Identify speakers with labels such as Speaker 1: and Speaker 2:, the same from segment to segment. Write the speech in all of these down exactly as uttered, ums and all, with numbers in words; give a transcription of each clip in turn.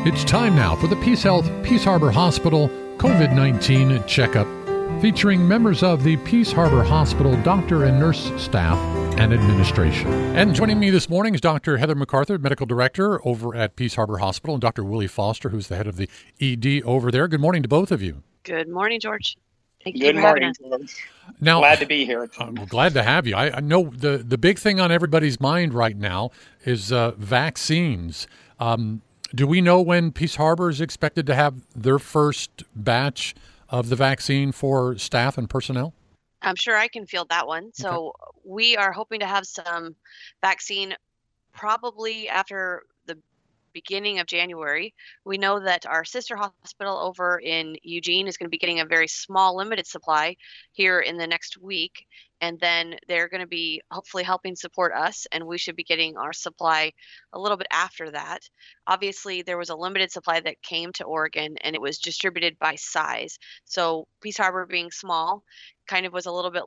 Speaker 1: It's time now for the Peace Health Peace Harbor Hospital COVID nineteen checkup, featuring members of the Peace Harbor Hospital doctor and nurse staff and administration. And joining me this morning is Doctor Heather MacArthur, Medical Director over at Peace Harbor Hospital, and Doctor Willie Foster, who's the head of the E D over there. Good morning to both of you.
Speaker 2: Good morning, George. Thank you
Speaker 3: Good
Speaker 2: for
Speaker 3: morning,
Speaker 2: having us.
Speaker 3: George.
Speaker 1: Now,
Speaker 3: glad to be here.
Speaker 1: I'm glad to have you. I, I know the, the big thing on everybody's mind right now is uh, vaccines. Um, do we know when Peace Harbor is expected to have their first batch of the vaccine for staff and personnel?
Speaker 2: I'm sure I can field that one. So okay. We are hoping to have some vaccine probably after the beginning of January. We know that our sister hospital over in Eugene is going to be getting a very small limited supply here in the next week. And then they're going to be hopefully helping support us, and we should be getting our supply a little bit after that. Obviously, there was a limited supply that came to Oregon, and it was distributed by size. So Peace Harbor being small kind of was a little bit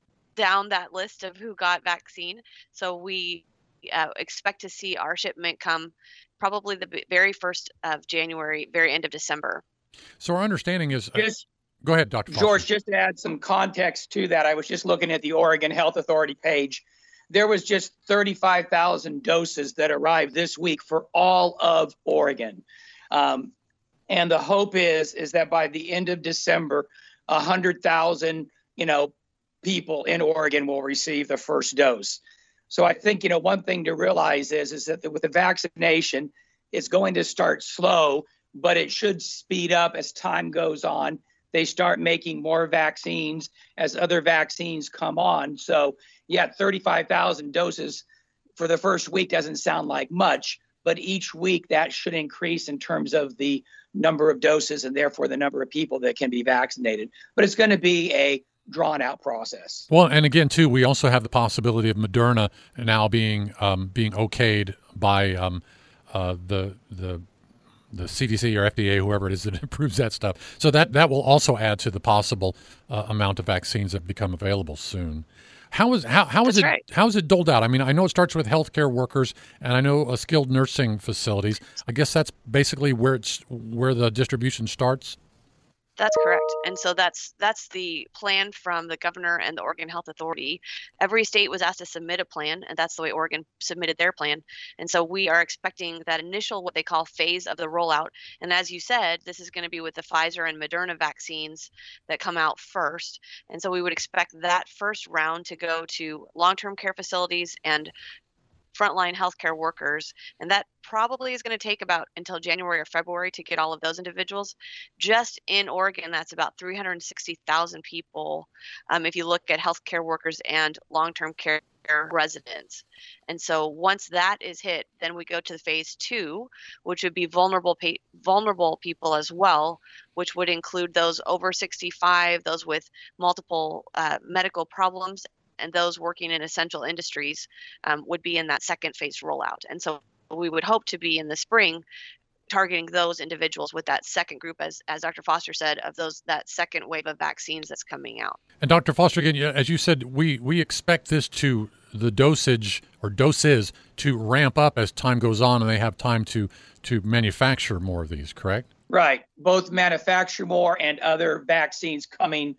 Speaker 2: down that list of who got vaccine. So we uh, expect to see our shipment come probably the very first of January, very end of December.
Speaker 1: So our understanding is...
Speaker 3: Yes.
Speaker 1: Go ahead, Doctor Foster.
Speaker 3: George, just to add some context to that, I was just looking at the Oregon Health Authority page. There was just thirty-five thousand doses that arrived this week for all of Oregon. Um, and the hope is, is that by the end of December, one hundred thousand, you know, people in Oregon will receive the first dose. So I think, you know, one thing to realize is, is that with the vaccination, it's going to start slow, but it should speed up as time goes on. They start making more vaccines as other vaccines come on. So, yeah, thirty-five thousand doses for the first week doesn't sound like much, but each week that should increase in terms of the number of doses and therefore the number of people that can be vaccinated. But it's going to be a drawn-out process.
Speaker 1: Well, and again, too, we also have the possibility of Moderna now being um, being okayed by um, uh, the the. the C D C or F D A, whoever it is that approves that stuff. So that, that will also add to the possible uh, amount of vaccines that become available soon. How is how how is
Speaker 2: That's
Speaker 1: it
Speaker 2: right.
Speaker 1: how is it doled out? I mean, I know it starts with healthcare workers, and I know uh, skilled nursing facilities. I guess that's basically where it's where the distribution starts.
Speaker 2: That's correct. And so that's that's the plan from the governor and the Oregon Health Authority. Every state was asked to submit a plan, and that's the way Oregon submitted their plan. And so we are expecting that initial, what they call phase of the rollout. And as you said, this is going to be with the Pfizer and Moderna vaccines that come out first. And so we would expect that first round to go to long-term care facilities and frontline healthcare workers, and that probably is going to take about until January or February to get all of those individuals. Just in Oregon, that's about three hundred sixty thousand people um, if you look at healthcare workers and long-term care residents. And so once that is hit, then we go to the phase two, which would be vulnerable pa- vulnerable people as well, which would include those over sixty-five, those with multiple uh, medical problems, and those working in essential industries um, would be in that second phase rollout. And so we would hope to be in the spring targeting those individuals with that second group, as as Doctor Foster said, of those that second wave of vaccines that's coming out.
Speaker 1: And Doctor Foster, again, as you said, we, we expect this to, the dosage or doses to ramp up as time goes on and they have time to, to manufacture more of these, correct?
Speaker 3: Right. Both manufacture more and other vaccines coming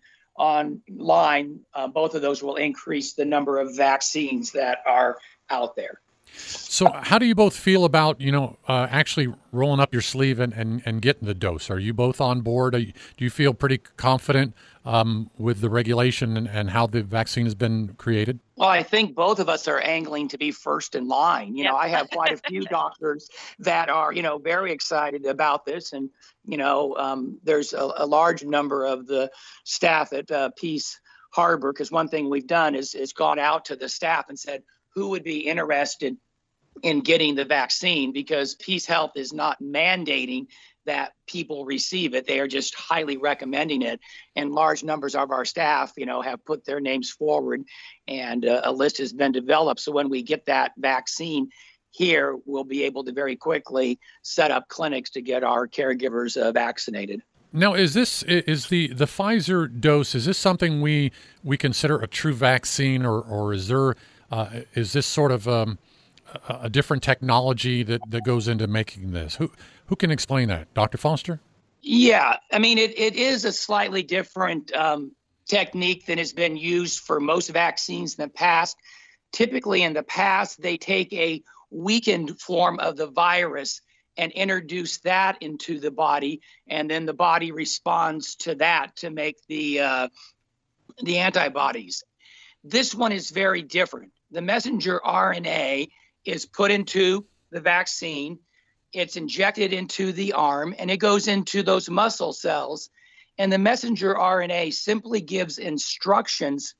Speaker 3: online, uh, both of those will increase the number of vaccines that are out there.
Speaker 1: So how do you both feel about, you know, uh, actually rolling up your sleeve and, and, and getting the dose? Are you both on board? You, do you feel pretty confident um, with the regulation and, and how the vaccine has been created?
Speaker 3: Well, I think both of us are angling to be first in line. You
Speaker 2: Yep.
Speaker 3: know, I have quite a few doctors that are, you know, very excited about this. And, you know, um, there's a, a large number of the staff at uh, Peace Harbor, because one thing we've done is, is gone out to the staff and said, who would be interested in getting the vaccine, because Peace Health is not mandating that people receive it. They are just highly recommending it. And large numbers of our staff, you know, have put their names forward, and uh, a list has been developed. So when we get that vaccine here, we'll be able to very quickly set up clinics to get our caregivers uh, vaccinated.
Speaker 1: Now, is this is the, the Pfizer dose? Is this something we we consider a true vaccine, or or is there uh, is this sort of um, a, a different technology that, that goes into making this? Who who can explain that? Doctor Foster?
Speaker 3: Yeah, I mean, it, it is a slightly different um, technique than has been used for most vaccines in the past. Typically, in the past, they take a weakened form of the virus and introduce that into the body, and then the body responds to that to make the uh, the antibodies. This one is very different. The messenger R N A is put into the vaccine. It's injected into the arm, and it goes into those muscle cells. And the messenger R N A simply gives instructions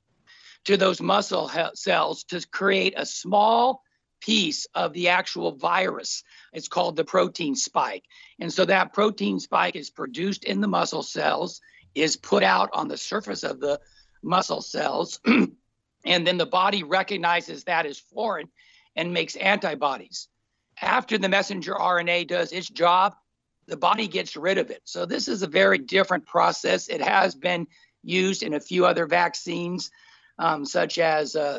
Speaker 3: to those muscle cells to create a small piece of the actual virus. It's called the protein spike. And so that protein spike is produced in the muscle cells, is put out on the surface of the muscle cells, and then the body recognizes that as foreign and makes antibodies. After the messenger R N A does its job, the body gets rid of it. So this is a very different process. It has been used in a few other vaccines, um, such as uh,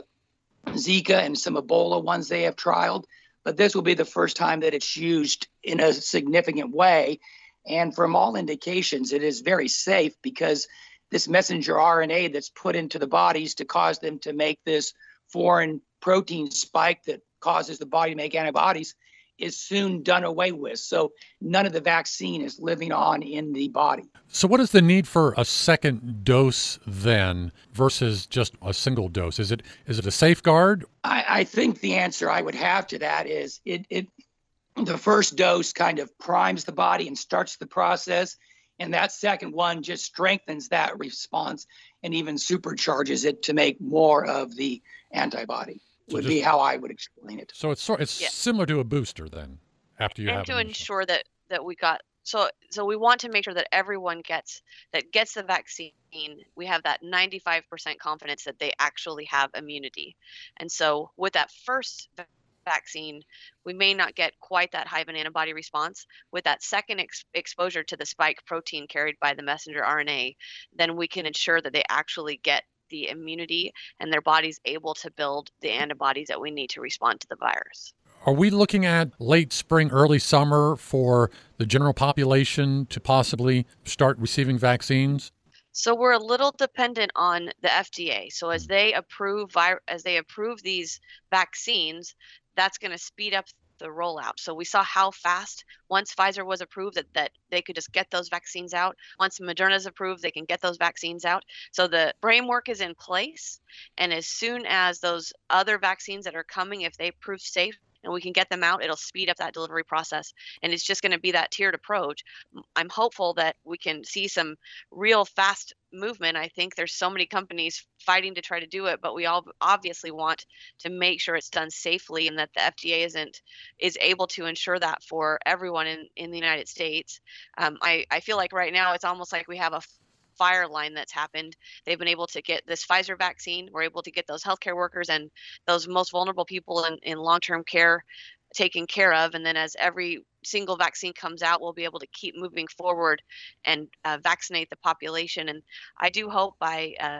Speaker 3: Zika and some Ebola ones they have trialed. But this will be the first time that it's used in a significant way. And from all indications, it is very safe because this messenger R N A that's put into the bodies to cause them to make this foreign protein spike that causes the body to make antibodies is soon done away with. So none of the vaccine is living on in the body.
Speaker 1: So what is the need for a second dose then versus just a single dose? Is it is it a safeguard?
Speaker 3: I, I think the answer I would have to that is it, it the first dose kind of primes the body and starts the process. And that second one just strengthens that response and even supercharges it to make more of the antibody. So would just, be how I would explain it.
Speaker 1: So it's sort it's yeah. similar to a booster then, after you
Speaker 2: and
Speaker 1: have
Speaker 2: to ensure that that we got so so we want to make sure that everyone gets that gets the vaccine. We have that ninety-five percent confidence that they actually have immunity, and so with that first vaccine, we may not get quite that high of an antibody response. With that second ex- exposure to the spike protein carried by the messenger R N A, then we can ensure that they actually get the immunity and their body's able to build the antibodies that we need to respond to the virus.
Speaker 1: Are we looking at late spring, early summer for the general population to possibly start receiving vaccines?
Speaker 2: So we're a little dependent on the F D A. So as they approve vi- as they approve these vaccines, that's going to speed up the rollout. So we saw how fast once Pfizer was approved that, that they could just get those vaccines out. Once Moderna's approved, they can get those vaccines out. So the framework is in place. And as soon as those other vaccines that are coming, if they prove safe and we can get them out, it'll speed up that delivery process. And it's just going to be that tiered approach. I'm hopeful that we can see some real fast movement. I think there's so many companies fighting to try to do it, but we all obviously want to make sure it's done safely and that the F D A isn't is able to ensure that for everyone in, in the United States. Um, I, I feel like right now it's almost like we have a fire line that's happened. They've been able to get this Pfizer vaccine. We're able to get those healthcare workers and those most vulnerable people in, in long-term care taken care of. And then as every single vaccine comes out, we'll be able to keep moving forward and uh, vaccinate the population. And I do hope by uh,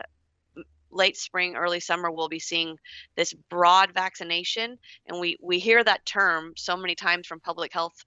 Speaker 2: late spring, early summer, we'll be seeing this broad vaccination. And we, we hear that term so many times from public health,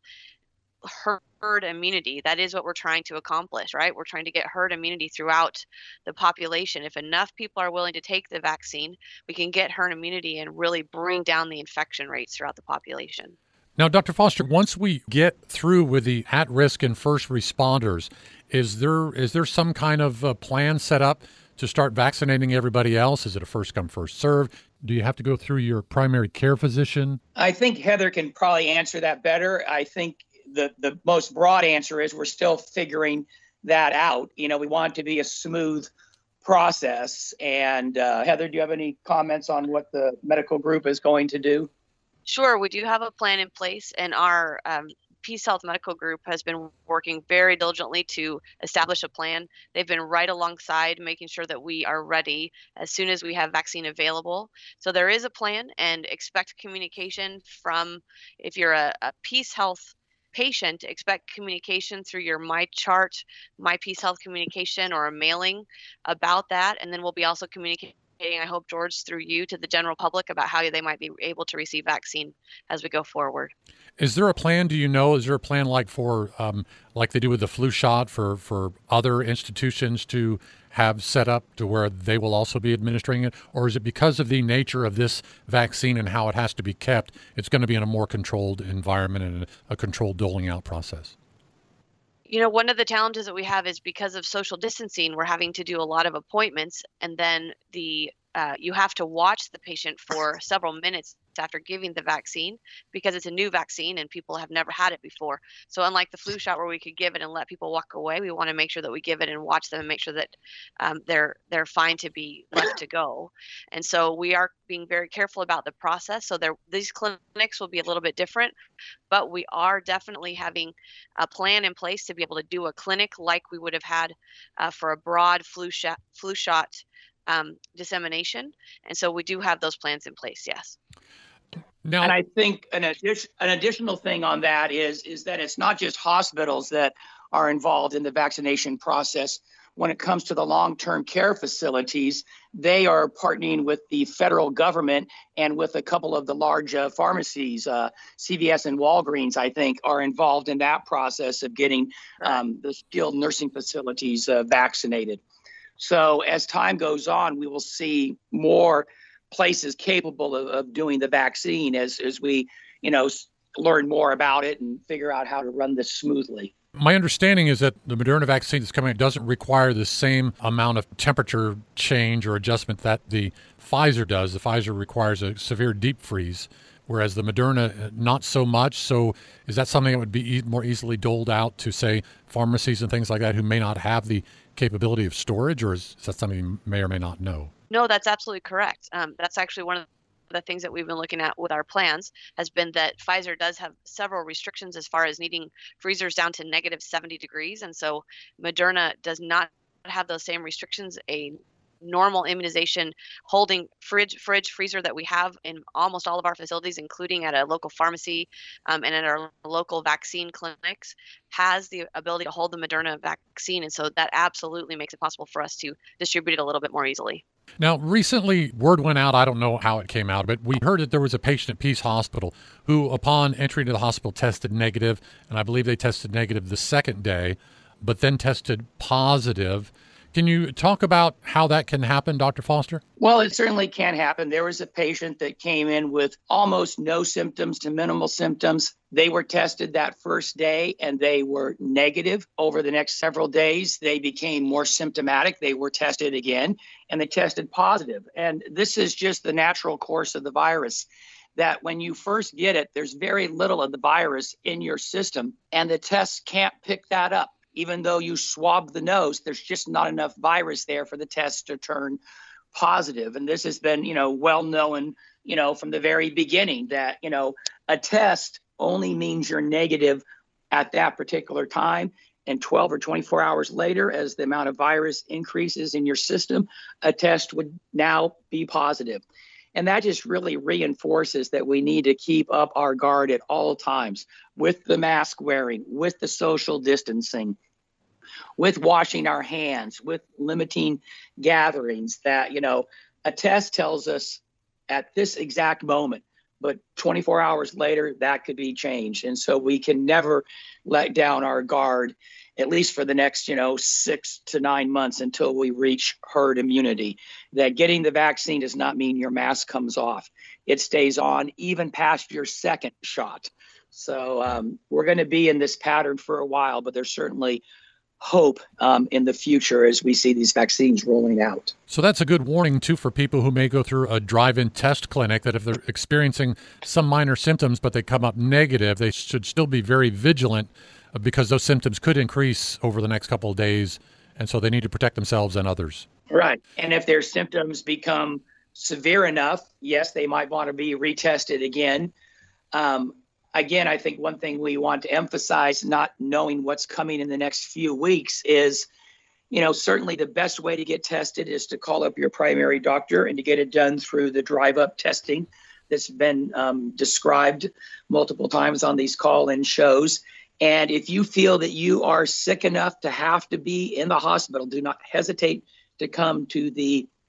Speaker 2: herd immunity. That is what we're trying to accomplish, right? We're trying to get herd immunity throughout the population. If enough people are willing to take the vaccine, we can get herd immunity and really bring down the infection rates throughout the population.
Speaker 1: Now, Doctor Foster, once we get through with the at-risk and first responders, is there is there some kind of uh, plan set up to start vaccinating everybody else? Is it a first-come, first-served? Do you have to go through your primary care physician?
Speaker 3: I think Heather can probably answer that better. I think the the most broad answer is we're still figuring that out. You know, we want it to be a smooth process. And uh, Heather, do you have any comments on what the medical group is going to do?
Speaker 2: Sure, we do have a plan in place, and our um, Peace Health Medical Group has been working very diligently to establish a plan. They've been right alongside making sure that we are ready as soon as we have vaccine available. So there is a plan, and expect communication from, if you're a, a Peace Health patient, expect communication through your MyChart, My Peace Health communication, or a mailing about that. And then we'll be also communicating I hope, George, through you to the general public about how they might be able to receive vaccine as we go forward.
Speaker 1: Is there a plan? Do you know? Is there a plan like for um, like they do with the flu shot for, for other institutions to have set up to where they will also be administering it? Or is it because of the nature of this vaccine and how it has to be kept, it's going to be in a more controlled environment and a controlled doling out process?
Speaker 2: You know, one of the challenges that we have is because of social distancing, we're having to do a lot of appointments, and then the uh, you have to watch the patient for several minutes after giving the vaccine because it's a new vaccine and people have never had it before. So unlike the flu shot where we could give it and let people walk away, we want to make sure that we give it and watch them and make sure that um, they're they're fine to be left to go. And so we are being very careful about the process. So there, these clinics will be a little bit different, but we are definitely having a plan in place to be able to do a clinic like we would have had uh, for a broad flu shot flu shot um, dissemination. And so we do have those plans in place. Yes.
Speaker 3: Now, and I think an, addi- an additional thing on that is, is that it's not just hospitals that are involved in the vaccination process. When it comes to the long-term care facilities, they are partnering with the federal government and with a couple of the large uh, pharmacies, uh, C V S and Walgreens, I think, are involved in that process of getting um, the skilled nursing facilities uh, vaccinated. So as time goes on, we will see more places capable of, of doing the vaccine as, as we, you know, learn more about it and figure out how to run this smoothly.
Speaker 1: My understanding is that the Moderna vaccine that's coming out doesn't require the same amount of temperature change or adjustment that the Pfizer does. The Pfizer requires a severe deep freeze, whereas the Moderna, not so much. So is that something that would be e- more easily doled out to, say, pharmacies and things like that who may not have the capability of storage, or is that something you may or may not know?
Speaker 2: No, that's absolutely correct. Um, that's actually one of the things that we've been looking at with our plans has been that Pfizer does have several restrictions as far as needing freezers down to negative seventy degrees. And so Moderna does not have those same restrictions. A normal immunization holding fridge, fridge, freezer that we have in almost all of our facilities, including at a local pharmacy um, and at our local vaccine clinics, has the ability to hold the Moderna vaccine. And so that absolutely makes it possible for us to distribute it a little bit more easily.
Speaker 1: Now, recently, word went out, I don't know how it came out, but we heard that there was a patient at Peace Hospital who, upon entry into the hospital, tested negative, and I believe they tested negative the second day, but then tested positive. Can you talk about how that can happen, Doctor Foster?
Speaker 3: Well, it certainly can happen. There was a patient that came in with almost no symptoms to minimal symptoms. They were tested that first day and they were negative. Over the next several days, they became more symptomatic. They were tested again and they tested positive. And this is just the natural course of the virus, that when you first get it, there's very little of the virus in your system and the tests can't pick that up. Even though you swab the nose, there's just not enough virus there for the test to turn positive. And this has been, you know, well known, you know, from the very beginning that, you know, a test only means you're negative at that particular time. And twelve or twenty-four hours later, as the amount of virus increases in your system, a test would now be positive. And that just really reinforces that we need to keep up our guard at all times with the mask wearing, with the social distancing, with washing our hands, with limiting gatherings. That, you know, a test tells us at this exact moment, but twenty-four hours later, that could be changed. And so we can never let down our guard, at least for the next, you know, six to nine months until we reach herd immunity. That getting the vaccine does not mean your mask comes off. It stays on even past your second shot. So um, we're going to be in this pattern for a while, but there's certainly hope um, in the future as we see these vaccines rolling out.
Speaker 1: So that's a good warning, too, for people who may go through a drive-in test clinic, that if they're experiencing some minor symptoms but they come up negative, they should still be very vigilant because those symptoms could increase over the next couple of days, and so they need to protect themselves and others.
Speaker 3: Right. And if their symptoms become severe enough, yes, they might want to be retested again. Um, again, I think one thing we want to emphasize, not knowing what's coming in the next few weeks, is, you know, certainly the best way to get tested is to call up your primary doctor and to get it done through the drive-up testing that's been um, described multiple times on these call-in shows. And if you feel that you are sick enough to have to be in the hospital, do not hesitate to come to the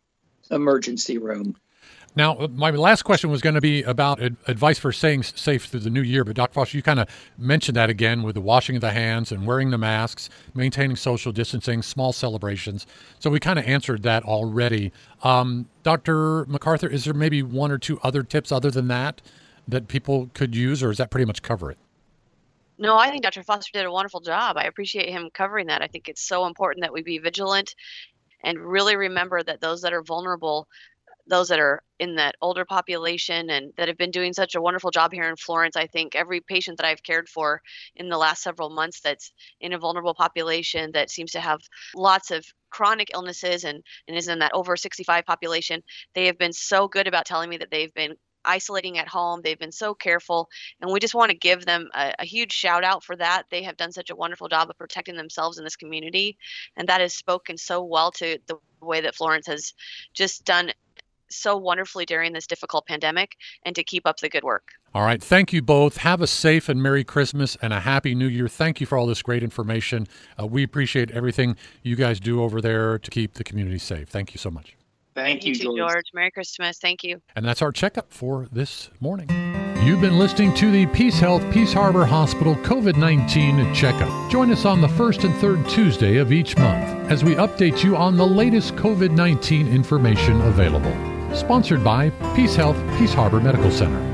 Speaker 3: emergency room.
Speaker 1: Now, my last question was going to be about ad- advice for staying safe through the new year, but Doctor Foster, you kind of mentioned that again with the washing of the hands and wearing the masks, maintaining social distancing, small celebrations. So we kind of answered that already. Um, Doctor MacArthur, is there maybe one or two other tips other than that that people could use, or does that pretty much cover it?
Speaker 2: No, I think Doctor Foster did a wonderful job. I appreciate him covering that. I think it's so important that we be vigilant and really remember that those that are vulnerable, those that are in that older population and that have been doing such a wonderful job here in Florence. I think every patient that I've cared for in the last several months that's in a vulnerable population that seems to have lots of chronic illnesses and, and is in that over sixty-five population, they have been so good about telling me that they've been isolating at home. They've been so careful, and we just want to give them a, a huge shout out for that. They have done such a wonderful job of protecting themselves in this community, and that has spoken so well to the way that Florence has just done so wonderfully during this difficult pandemic, and to keep up the good work.
Speaker 1: All right. Thank you both. Have a safe and Merry Christmas and a Happy New Year. Thank you for all this great information. Uh, we appreciate everything you guys do over there to keep the community safe. Thank you so much.
Speaker 3: Thank you,
Speaker 2: you too, George. Merry Christmas. Thank you.
Speaker 1: And that's our checkup for this morning. You've been listening to the Peace Health Peace Harbor Hospital COVID nineteen Checkup. Join us on the first and third Tuesday of each month as we update you on the latest COVID nineteen information available. Sponsored by Peace Health Peace Harbor Medical Center.